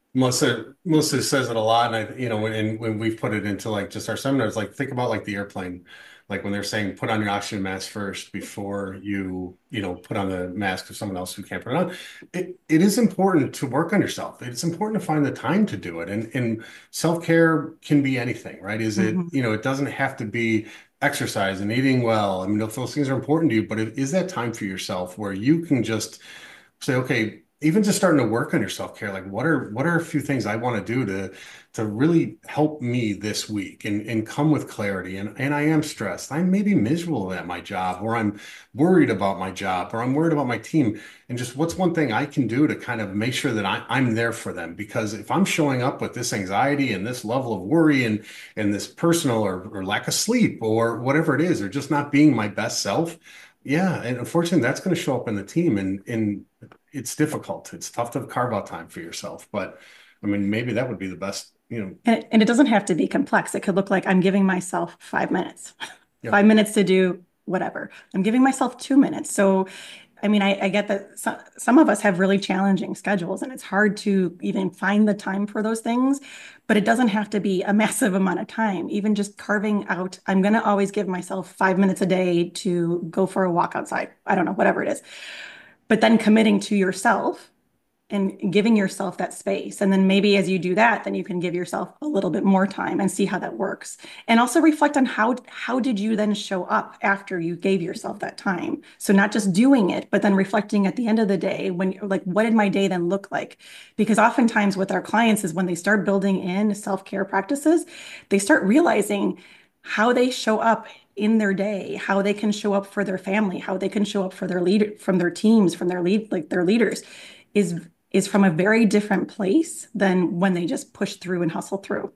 Melissa says it a lot, and when we've put it into like just our seminars, like think about like the airplane, like when they're saying put on your oxygen mask first before you put on the mask of someone else who can't put it on. It is important to work on yourself. It's important to find the time to do it, and self-care can be anything, right? Mhm. It doesn't have to be exercise and eating well. I mean, if those things are important to you, but is that time for yourself where you can just say, okay, even just starting to work on your self-care, like what are a few things I want to do to really help me this week and come with clarity. And I am stressed. I'm maybe miserable at my job, or I'm worried about my job, or I'm worried about my team. And just what's one thing I can do to kind of make sure that I'm there for them? Because if I'm showing up with this anxiety and this level of worry and this personal or lack of sleep or whatever it is, or just not being my best self, yeah, and unfortunately, that's going to show up in the team, and it's difficult. It's tough to carve out time for yourself, but I mean, maybe that would be the best. And it doesn't have to be complex. It could look like I'm giving myself 5 minutes, Yeah. 5 minutes to do whatever. I'm giving myself 2 minutes. So, I mean, I get that some of us have really challenging schedules and it's hard to even find the time for those things, but it doesn't have to be a massive amount of time. Even just carving out, I'm going to always give myself 5 minutes a day to go for a walk outside. I don't know, whatever it is. But then committing to yourself and giving yourself that space. And then maybe as you do that, then you can give yourself a little bit more time and see how that works. And also reflect on how did you then show up after you gave yourself that time? So not just doing it, but then reflecting at the end of the day when like, what did my day then look like? Because oftentimes with our clients is when they start building in self-care practices, they start realizing how they show up in their day, how they can show up for their family, how they can show up for their leader, from their teams, from their leaders is is from a very different place than when they just push through and hustle through.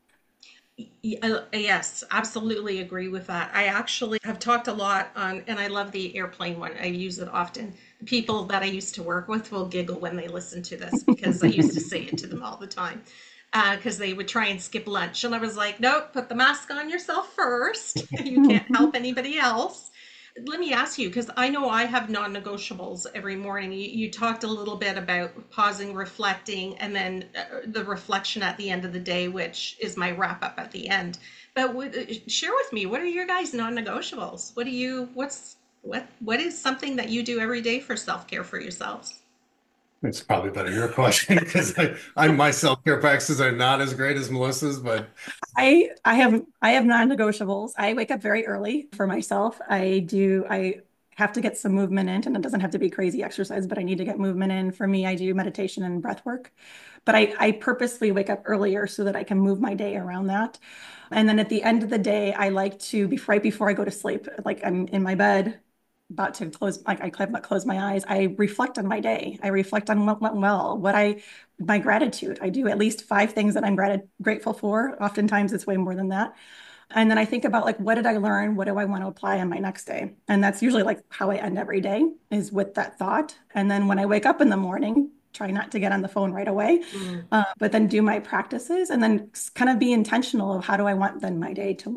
Yes, absolutely agree with that. I actually have talked a lot on, and I love the airplane one. I use it often. People that I used to work with will giggle when they listen to this because I used to say it to them all the time because they would try and skip lunch. And I was like, nope, put the mask on yourself first. You can't help anybody else. Let me ask you, because I know I have non-negotiables every morning. You talked a little bit about pausing, reflecting, and then the reflection at the end of the day, which is my wrap up at the end. But share with me, what are your guys' non-negotiables? What is something that you do every day for self-care for yourselves? It's probably better your question because my self-care practices are not as great as Melissa's, but I have non-negotiables. I wake up very early for myself. I have to get some movement in, and it doesn't have to be crazy exercise, but I need to get movement in. For me, I do meditation and breath work. But I purposely wake up earlier so that I can move my day around that. And then at the end of the day, I like to be right before I go to sleep, like I'm in my bed, about to close, like I close my eyes. I reflect on my day. I reflect on what went well, my gratitude. I do at least 5 things that I'm grateful for. Oftentimes it's way more than that. And then I think about like, what did I learn? What do I want to apply on my next day? And that's usually like how I end every day is with that thought. And then when I wake up in the morning, try not to get on the phone right away, Mm. but then do my practices and then kind of be intentional of how do I want then my day to look.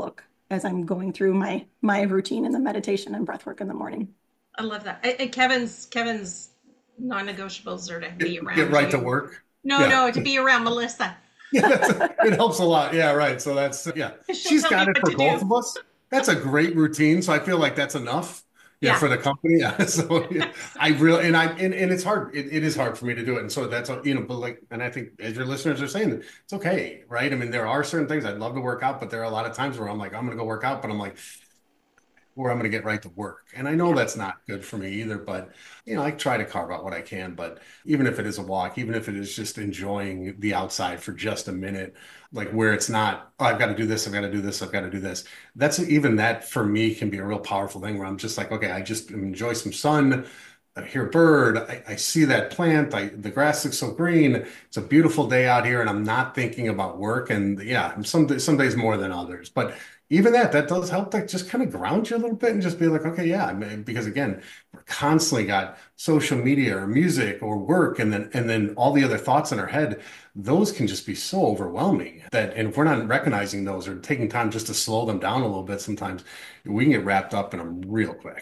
as I'm going through my routine in the meditation and breath work in the morning. I love that. And Kevin's non-negotiables are to be Get around right to you. work. No, Yeah. no, to be around Melissa. Yeah, it helps a lot. Yeah, right. So that's, yeah, She'll she's tell me got it what for to both do. of us. That's a great routine. So I feel like that's enough. Yeah, Yeah. for the company. Yeah. So yeah, I really, and it's hard. It is hard for me to do it. And so that's, but like, and I think as your listeners are saying, it's okay, right? I mean, there are certain things I'd love to work out, but there are a lot of times where I'm like, I'm going to go work out, but I'm like, where I'm going to get right to work. And I know Yeah. that's not good for me either, but I try to carve out what I can. But even if it is a walk, even if it is just enjoying the outside for just a minute, like where it's not, oh, I've got to do this, I've got to do this, I've got to do this. That's even that for me can be a real powerful thing where I'm just like, okay, I just enjoy some sun. I hear a bird. I see that plant. The grass looks so green. It's a beautiful day out here, and I'm not thinking about work. And yeah, some days more than others. But even that does help to just kind of ground you a little bit and just be like, okay, yeah, I mean, because again, we're constantly got social media or music or work, and then all the other thoughts in our head. Those can just be so overwhelming and if we're not recognizing those or taking time just to slow them down a little bit, sometimes we can get wrapped up in them real quick.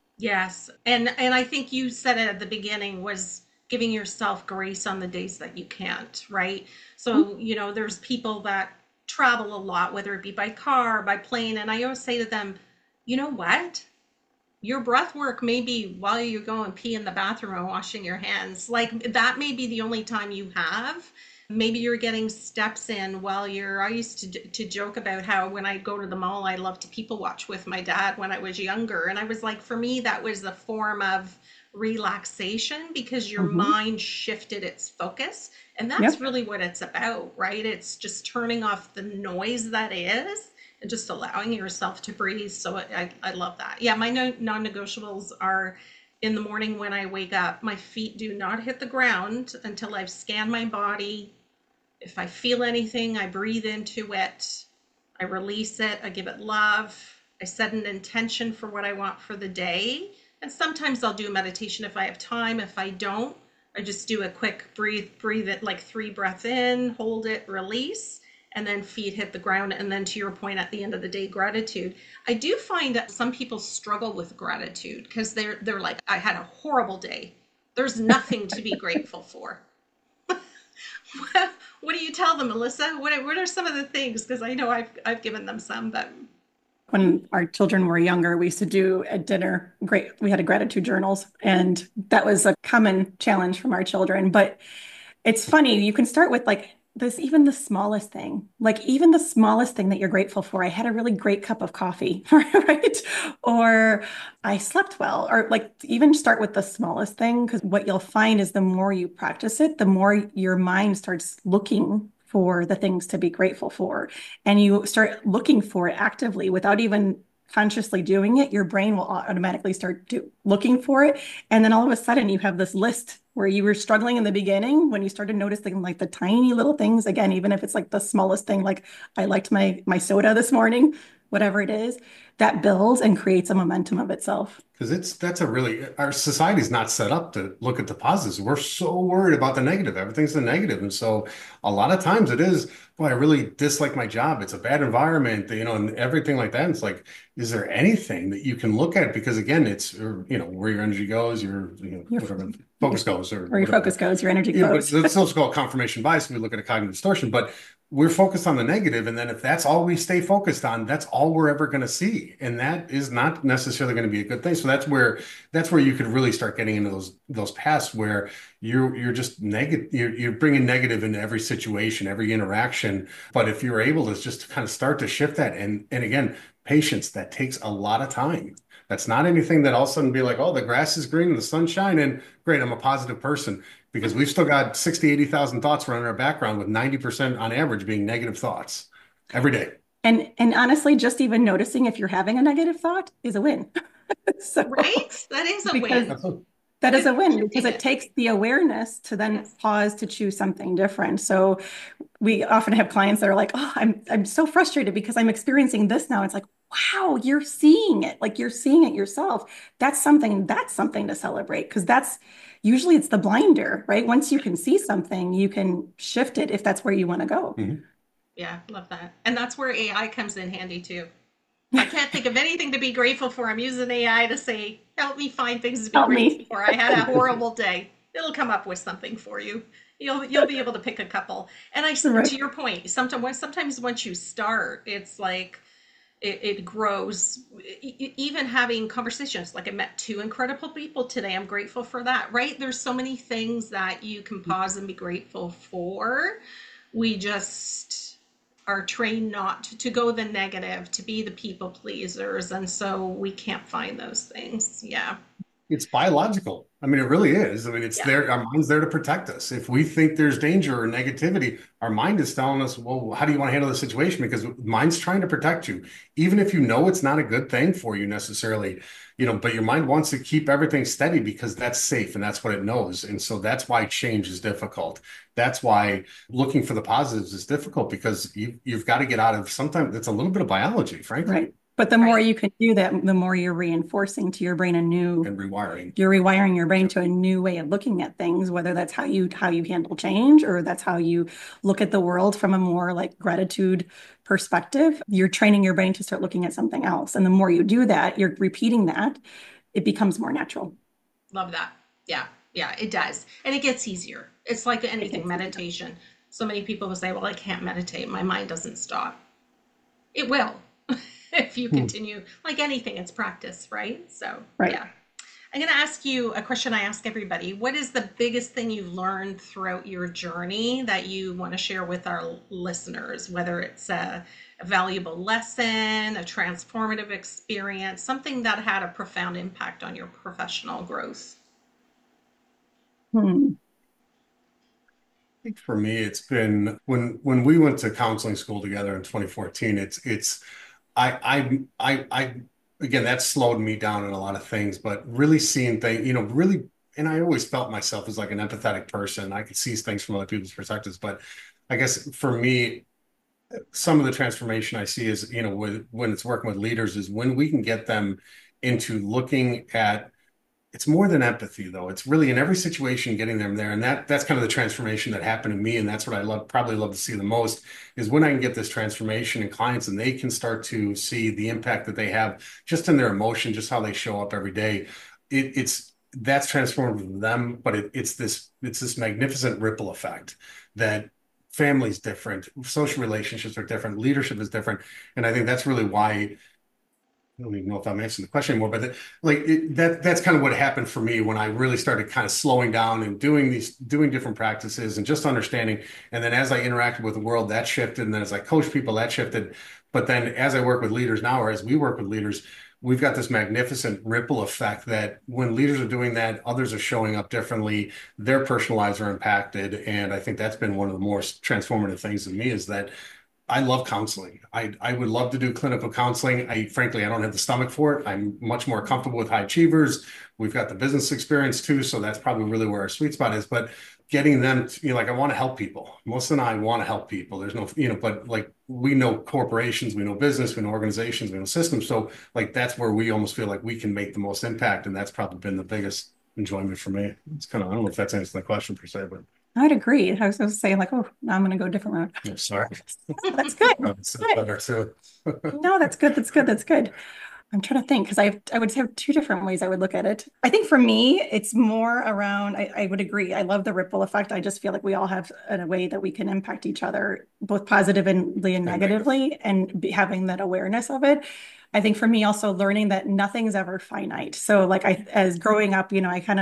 Yes. And I think you said it at the beginning was giving yourself grace on the days that you can't, right? So, there's people that travel a lot, whether it be by car, by plane, and I always say to them, you know what? Your breath work may be while you go and pee in the bathroom and washing your hands. Like that may be the only time you have. Maybe you're getting steps in while I used to joke about how when I go to the mall, I love to people watch with my dad when I was younger. And I was like, for me, that was a form of relaxation because your Mhm. mind shifted its focus. And that's Yep. really what it's about, right? It's just turning off the noise that is and just allowing yourself to breathe. So I love that. Yeah, my non-negotiables are in the morning when I wake up, my feet do not hit the ground until I've scanned my body. If I feel anything, I breathe into it. I release it. I give it love. I set an intention for what I want for the day. And sometimes I'll do a meditation if I have time. If I don't, I just do a quick breathe it like 3 breaths in, hold it, release, and then feet hit the ground. And then to your point at the end of the day, gratitude. I do find that some people struggle with gratitude because they're like, I had a horrible day. There's nothing to be grateful for. What do you tell them, Melissa? What are some of the things? Because I know I've given them some, but When our children were younger, we used to do at dinner, we had a gratitude journals, and that was a common challenge from our children. But it's funny, you can start with like this, even the smallest thing, like even the smallest thing that you're grateful for. I had a really great cup of coffee, right? Or I slept well, or like even start with the smallest thing, because what you'll find is the more you practice it, the more your mind starts looking for the things to be grateful for. And you start looking for it actively without even consciously doing it. Your brain will automatically start looking for it. And then all of a sudden you have this list where you were struggling in the beginning when you started noticing like the tiny little things, again, even if it's like the smallest thing, like I liked my soda this morning, whatever it is, that builds and creates a momentum of itself. Because that's a really, our society's not set up to look at the positives. We're so worried about the negative. Everything's the negative. And so a lot of times it is, boy, I really dislike my job. It's a bad environment, and everything like that. And it's like, is there anything that you can look at? Because again, it's, where your energy goes, Your, whatever focus goes or where your whatever. focus goes, your energy But goes. it's also called confirmation bias when we look at a cognitive distortion. But we're focused on the negative, and then if that's all we stay focused on, that's all we're ever going to see, and that is not necessarily going to be a good thing. So that's where you could really start getting into those paths where you're just negative. You're bringing negative into every situation, every interaction. But if you're able to just kind of start to shift that, and again, patience, that takes a lot of time. That's not anything that all of a sudden be like, oh, the grass is green and the sun's shining. Great, I'm a positive person because we've still got 60, 80,000 thoughts running in our background with 90% on average being negative thoughts every day. And honestly, just even noticing if you're having a negative thought is a win. So right? That is a because win. that is It's a win because shifting it it. takes the awareness to then Yes. pause to choose something different. So we often have clients that are like, "Oh, I'm so frustrated because I'm experiencing this now." It's like, "Wow, you're seeing it. Like you're seeing it yourself. That's something to celebrate because that's usually it's the blinder, right? Once you can see something, you can shift it if that's where you want to go." Mhm. Yeah, love that. And that's where AI comes in handy too. I can't think of anything to be grateful for. I'm using AI to say, help me find things to be Help grateful me. for. I had a horrible day. It'll come up with something for you. You'll be able to pick a couple. And Right. to your point, sometimes once you start, it's like it grows. Even having conversations, like I met two incredible people today. I'm grateful for that. Right? There's so many things that you can pause and be grateful for. We just are trained not to go the negative, to be the people pleasers, and so we can't find those things. Yeah. It's biological. I mean, it really is. I mean, it's Yeah. there. Our mind's there to protect us. If we think there's danger or negativity, our mind is telling us, well, how do you want to handle the situation? Because mind's trying to protect you. Even if you know it's not a good thing for you necessarily, but your mind wants to keep everything steady because that's safe and that's what it knows. And so that's why change is difficult. That's why looking for the positives is difficult because you've got to get out of sometimes it's a little bit of biology, frankly, Right. But the more Right. you can do that, the more you're reinforcing to your brain and rewiring. you're rewiring your brain to a new way of looking at things, whether that's how you handle change or that's how you look at the world from a more like gratitude perspective. You're training your brain to start looking at something else. And the more you do that, you're repeating that, it becomes more natural. Love that. Yeah. Yeah, it does. And it gets easier. It's like It anything, gets easier. meditation. So many people will say, well, I can't meditate. My mind doesn't stop. It will if you Hmm. continue. Like anything, it's practice, right? So, Right. yeah. I'm going to ask you a question I ask everybody. What is the biggest thing you've learned throughout your journey that you want to share with our listeners, whether it's a valuable lesson, a transformative experience, something that had a profound impact on your professional growth? Hmm. Think for me, it's been when we went to counseling school together in 2014. It's I again that slowed me down in a lot of things, but really seeing things, really, and I always felt myself as like an empathetic person. I could see things from other people's perspectives, but I guess for me, some of the transformation I see is, when it's working with leaders is when we can get them into looking at it's more than empathy, though. It's really in every situation getting them there, and that's kind of the transformation that happened to me, and that's what I probably love to see the most is when I can get this transformation in clients, and they can start to see the impact that they have just in their emotion, just how they show up every day. It's that's transformative for them, but it's this magnificent ripple effect that family's different, social relationships are different, leadership is different, and I think that's really why. I don't even know if I'm answering the question anymore, but that's kind of what happened for me when I really started kind of slowing down and doing different practices and just understanding. And then as I interacted with the world, that shifted. And then as I coach people, that shifted. But then as I work with leaders now, or as we work with leaders, we've got this magnificent ripple effect that when leaders are doing that, others are showing up differently, their personal lives are impacted. And I think that's been one of the more transformative things to me is that I love counseling. I would love to do clinical counseling. Frankly, I don't have the stomach for it. I'm much more comfortable with high achievers. We've got the business experience too, so that's probably really where our sweet spot is. But getting them to, like I want to help people. Melissa and I want to help people. There's no, but like we know corporations, we know business, we know organizations, we know systems. So like that's where we almost feel like we can make the most impact, and that's probably been the biggest enjoyment for me. It's kind of I don't know if that's answering the question per se, but I'd agree. I was going to say like, oh, now I'm going to go a different route. I'm sorry. No, that's good. It's Good. better too. No, that's good. That's good. That's good. I'm trying to think because I would have two different ways I would look at it. I think for me, it's more around, I would agree. I love the ripple effect. I just feel like we all have a way that we can impact each other, both positively and negatively, and having that awareness of it. I think for me, also learning that nothing's ever finite. So like as growing up,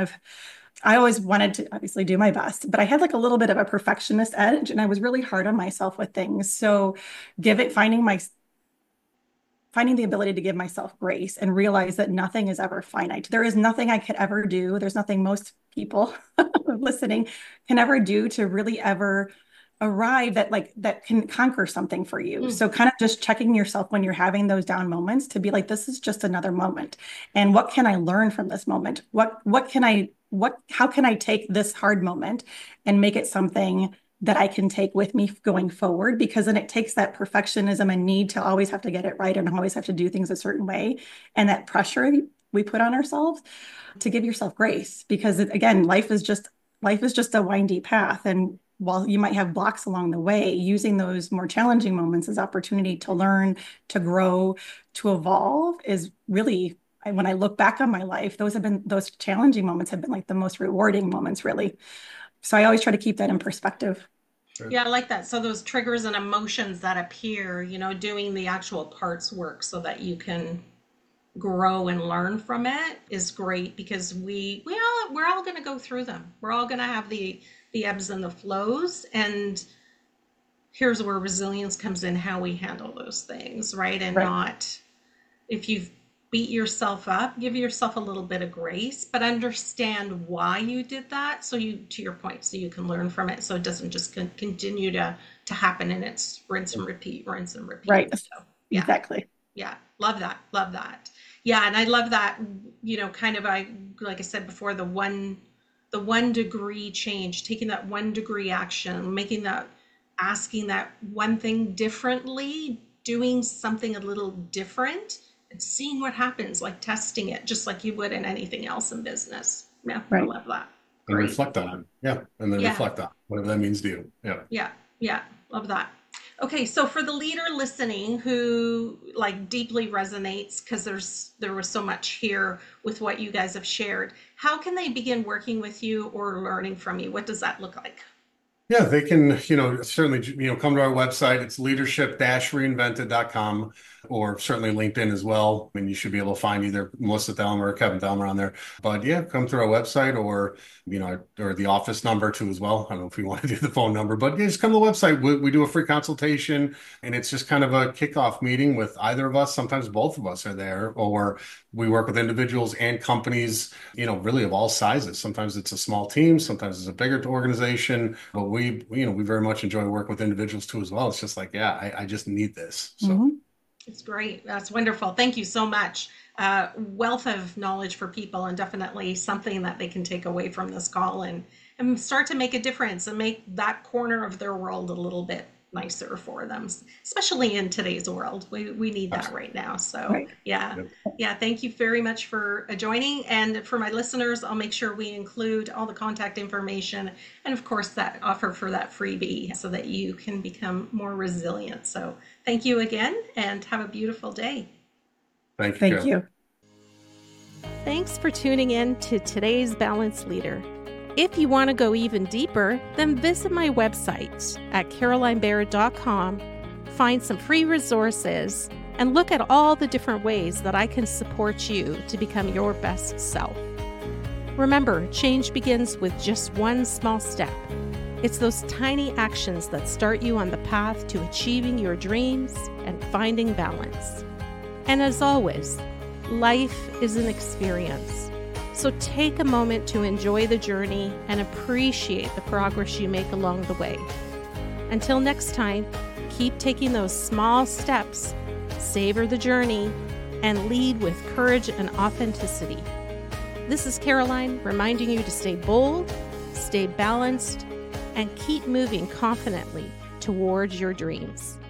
I always wanted to obviously do my best, but I had like a little bit of a perfectionist edge and I was really hard on myself with things. So give it, finding the ability to give myself grace and realize that nothing is ever finite. There is nothing I could ever do. There's nothing most people listening can ever do to really ever arrive that can conquer something for you. Mm. So kind of just checking yourself when you're having those down moments to be like, this is just another moment. And what can I learn from this moment? How can I take this hard moment and make it something that I can take with me going forward, because then it takes that perfectionism and need to always have to get it right and always have to do things a certain way. And that pressure we put on ourselves to give yourself grace, because again, life is just a windy path. And while you might have blocks along the way, using those more challenging moments as opportunity to learn, to grow, to evolve is really, when I look back on my life, those challenging moments have been like the most rewarding moments, really. So I always try to keep that in perspective. Yeah, I like that. So those triggers and emotions that appear, doing the actual parts work so that you can grow and learn from it is great, because we're all going to go through them. We're all going to have the ebbs and the flows, and here's where resilience comes in, how we handle those things, right? And not, if you've beat yourself up, give yourself a little bit of grace, but understand why you did that. So to your point, so you can learn from it, so it doesn't just continue to happen, and it's rinse and repeat. Right. So, yeah. Exactly. Yeah. Love that. Love that. Yeah. And I love that, kind of, like I said before, the 1 degree change, taking that 1 degree action, asking that one thing differently, doing something a little different, and seeing what happens, like testing it, just like you would in anything else in business. Yeah, I love that. And reflect on it. Yeah. And then reflect on whatever that means to you. Yeah. Yeah. Yeah. Love that. Okay. So for the leader listening who like deeply resonates, because there was so much here with what you guys have shared, how can they begin working with you or learning from you? What does that look like? Yeah, they can, certainly, come to our website. It's leadership-reinvented.com, or certainly LinkedIn as well. I mean, you should be able to find either Melissa Thelmer or Kevin Thelmer on there. But yeah, come through our website, or, or the office number too as well. I don't know if you want to do the phone number, but yeah, just come to the website. We do a free consultation, and it's just kind of a kickoff meeting with either of us. Sometimes both of us are there, or we work with individuals and companies, really of all sizes. Sometimes it's a small team, sometimes it's a bigger organization, but we very much enjoy working with individuals too as well. It's just like, I just need this. So It's great. That's wonderful. Thank you so much. Wealth of knowledge for people, and definitely something that they can take away from this call and start to make a difference and make that corner of their world a little bit nicer for them, especially in today's world. We need that right now. So yeah. Thank you very much for joining. And for my listeners, I'll make sure we include all the contact information, and of course that offer for that freebie, so that you can become more resilient. So thank you again, and have a beautiful day. Thank you. Thanks for tuning in to today's Balanced Leader. If you want to go even deeper, then visit my website at carolinebaird.com, find some free resources, and look at all the different ways that I can support you to become your best self. Remember, change begins with just one small step. It's those tiny actions that start you on the path to achieving your dreams and finding balance. And as always, life is an experience. So take a moment to enjoy the journey and appreciate the progress you make along the way. Until next time, keep taking those small steps, savor the journey, and lead with courage and authenticity. This is Caroline, reminding you to stay bold, stay balanced, and keep moving confidently towards your dreams.